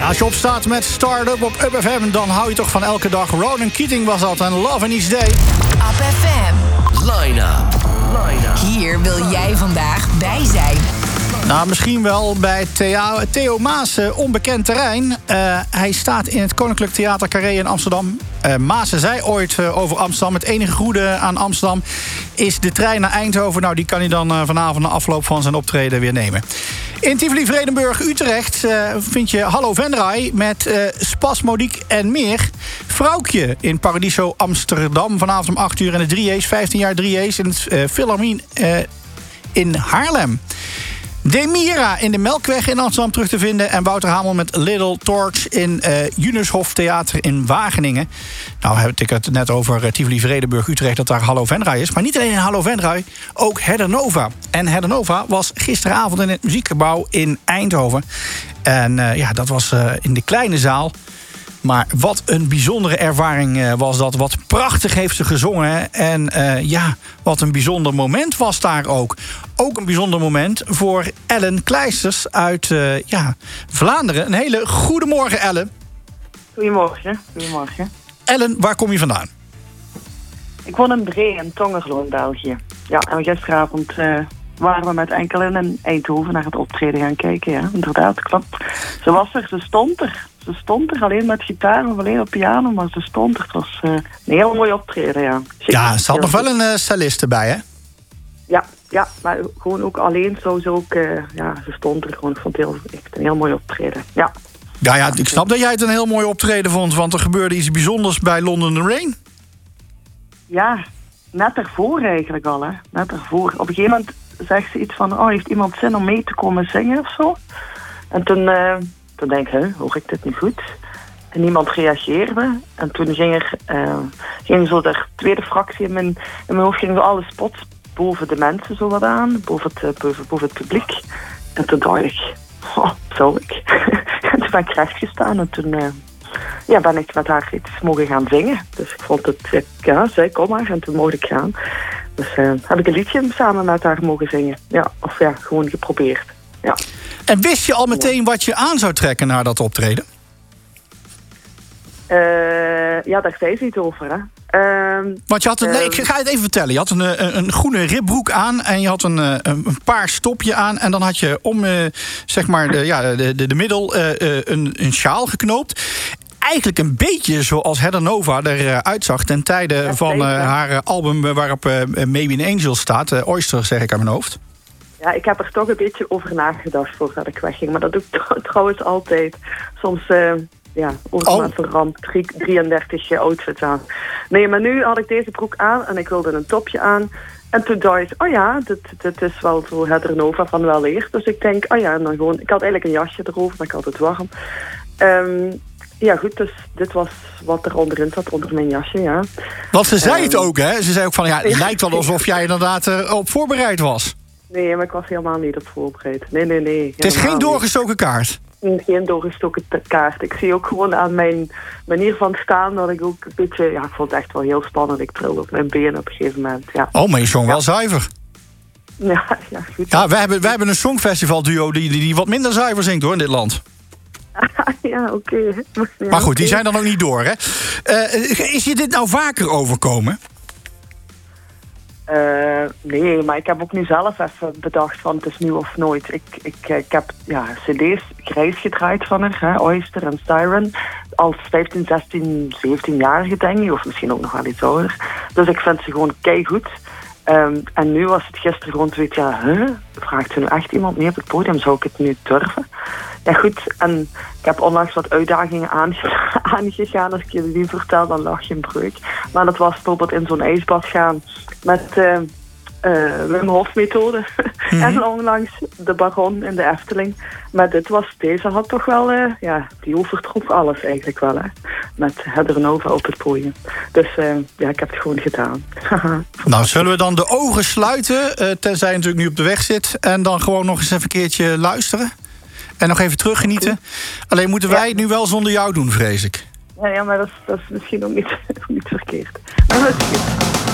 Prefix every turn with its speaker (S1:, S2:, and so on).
S1: Als je opstaat met Start-up op Up FM, dan hou je toch van elke dag. Ronan Keating was dat en Love in Each Day.
S2: Up FM.
S3: Line-up.
S2: Hier wil jij vandaag bij zijn.
S1: Nou, misschien wel bij Theo Maas, onbekend terrein. Hij staat in het Koninklijk Theater Carré in Amsterdam. Maas zei ooit over Amsterdam: het enige goede aan Amsterdam is de trein naar Eindhoven. Nou, die kan hij dan vanavond na afloop van zijn optreden weer nemen. In Tivoli Vredenburg, Utrecht, vind je Hallo Venray met Spasmodiek en meer. Vrouwtje in Paradiso Amsterdam vanavond om 8 uur. En de 3A's, 15 jaar 3A's in het Philharmonie in Haarlem. Demira in de Melkweg in Amsterdam terug te vinden. En Wouter Hamel met Little Torch in Junushof Theater in Wageningen. Nou heb ik het net over Tivoli Vredenburg, Utrecht, dat daar Hallo Venray is. Maar niet alleen Hallo Venray, ook Heather Nova. En Heather Nova was gisteravond in het Muziekgebouw in Eindhoven. En dat was in de kleine zaal. Maar wat een bijzondere ervaring was dat. Wat prachtig heeft ze gezongen. En wat een bijzonder moment was daar ook. Ook een bijzonder moment voor Ellen Kleisters uit Vlaanderen. Een hele goede morgen, Ellen.
S4: Goedemorgen.
S1: Ellen, waar kom je vandaan?
S4: Ik woon in Bree, in Tongerlo in België. Ja, en gisteravond waren we met enkelen in Eindhoven naar het optreden gaan kijken. Ja, inderdaad, klopt. Ze was er, ze stond er. Ze stond er alleen met gitaar of alleen op piano, maar ze stond er. Het was een heel mooi optreden, ja.
S1: Ja, ze had nog wel een stylist erbij, hè?
S4: Ja, maar gewoon ook alleen zou ze ook... ze stond er gewoon. Ik vond het echt een heel mooi optreden, ja.
S1: Ja, ik snap dat jij het een heel mooi optreden vond, want er gebeurde iets bijzonders bij London The Rain. Ja,
S4: net ervoor eigenlijk al, hè. Net ervoor. Op een gegeven moment zegt ze iets van... heeft iemand zin om mee te komen zingen of zo? En toen denk ik, hoor ik dit niet goed? En niemand reageerde. En toen ging zo de tweede fractie in mijn hoofd... gingen zo alle spots boven de mensen zo wat aan. Boven het publiek. En toen dacht ik, zou ik? En toen ben ik recht gestaan. En toen ben ik met haar iets mogen gaan zingen. Dus ik vond het, zei kom maar. En toen mocht ik gaan. Dus heb ik een liedje samen met haar mogen zingen. Gewoon geprobeerd. Ja.
S1: En wist je al meteen wat je aan zou trekken naar dat optreden?
S4: Daar zei ze iets over, hè.
S1: Want je had ik ga het even vertellen. Je had een groene ribbroek aan en je had een paars stopje aan. En dan had je om de middel een sjaal geknoopt. Eigenlijk een beetje zoals Heather Nova eruit zag ten tijde van haar album waarop Maybe an Angel staat. Oyster, zeg ik aan mijn hoofd.
S4: Ja, ik heb er toch een beetje over nagedacht voordat ik wegging. Maar dat doe ik trouwens altijd. Soms verramd 33 outfits aan. Nee, maar nu had ik deze broek aan en ik wilde een topje aan. En toen dacht ik, dit is wel zo Heather Nova van wel eer. Dus ik denk, en dan gewoon... Ik had eigenlijk een jasje erover, maar ik had het warm. Dus dit was wat er onderin zat, onder mijn jasje, ja.
S1: Want ze zei het ook, hè? Ze zei ook van, het lijkt wel alsof jij inderdaad op voorbereid was.
S4: Nee, maar ik was helemaal niet op voorbereid. Nee.
S1: Het is geen doorgestoken kaart?
S4: Geen doorgestoken kaart. Ik zie ook gewoon aan mijn manier van staan dat ik ook een beetje... Ja, ik vond het echt wel heel spannend. Ik trilde op mijn benen op een gegeven moment, ja.
S1: Oh, maar je zong wel zuiver.
S4: Ja, goed.
S1: Ja, wij hebben een songfestivalduo die wat minder zuiver zingt, hoor, in dit land.
S4: Ja, oké. Ja,
S1: maar goed, die zijn dan ook niet door, hè? Is je dit nou vaker overkomen?
S4: Nee, maar ik heb ook nu zelf even bedacht van het is nu of nooit. Ik heb cd's grijs gedraaid van haar, hè, Oyster en Siren, als 15, 16, 17-jarige denk ik, of misschien ook nog wel iets ouder. Dus ik vind ze gewoon keigoed. En nu was het gisteren gewoon zoiets, vraagt ze nu echt iemand mee op het podium, zou ik het nu durven? Ja goed, en ik heb onlangs wat uitdagingen aangegaan. Als ik je die vertel, dan lach je een breuk. Maar dat was bijvoorbeeld in zo'n ijsbad gaan met Wim Hof methode. En onlangs de Baron in de Efteling. Maar deze had toch wel, die overtrof alles eigenlijk wel. Hè? Met Heather Nova op het podium. Dus ik heb het gewoon gedaan.
S1: Nou, zullen we dan de ogen sluiten, tenzij je natuurlijk nu op de weg zit. En dan gewoon nog eens even een keertje luisteren. En nog even teruggenieten. Alleen moeten wij het nu wel zonder jou doen, vrees ik.
S4: Ja, maar dat is misschien ook niet verkeerd. Maar dat is goed.